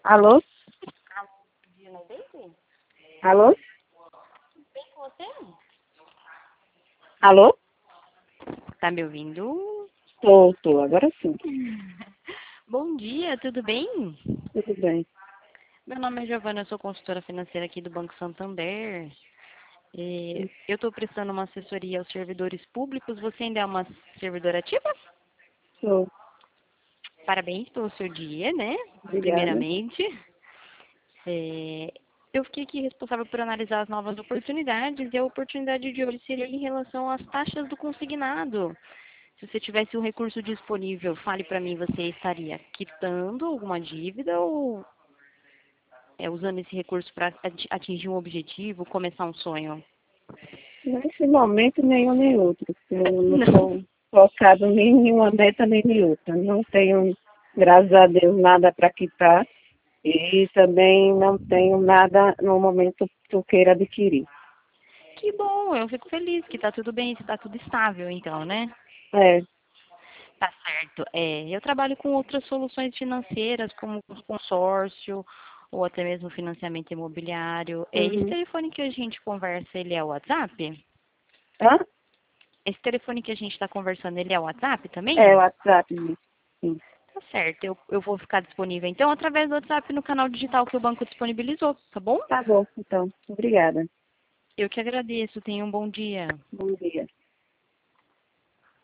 Alô? Alô? Bem com você? Alô? Tá me ouvindo? Tô, agora sim. Bom dia, tudo bem? Tudo bem. Meu nome é Giovana, eu sou consultora financeira aqui do Banco Santander. Eu estou prestando uma assessoria aos servidores públicos. Você ainda é uma servidora ativa? Tô. Parabéns pelo seu dia, né? Obrigada. Primeiramente. É, eu fiquei aqui responsável por analisar as novas oportunidades e a oportunidade de hoje seria em relação às taxas do consignado. Se você tivesse um recurso disponível, fale para mim, você estaria quitando alguma dívida ou usando esse recurso para atingir um objetivo, começar um sonho? Nesse momento, nenhum nem outro. Eu não Não. estou focado nem em nenhuma meta nem em outra. Não tenho, graças a Deus, nada para quitar e também não tenho nada no momento que eu queira adquirir. Que bom, eu fico feliz que está tudo bem, está tudo estável então, né? É. Tá certo. Eu trabalho com outras soluções financeiras, como consórcio ou até mesmo financiamento imobiliário. Esse Uhum. telefone que a gente conversa, ele é o WhatsApp? Hã? Esse telefone que a gente está conversando, ele é o WhatsApp É o também? WhatsApp. Sim. Tá certo, eu vou ficar disponível então através do WhatsApp no canal digital que o banco disponibilizou, tá bom? Tá bom, então. Obrigada. Eu que agradeço, tenha um bom dia. Bom dia.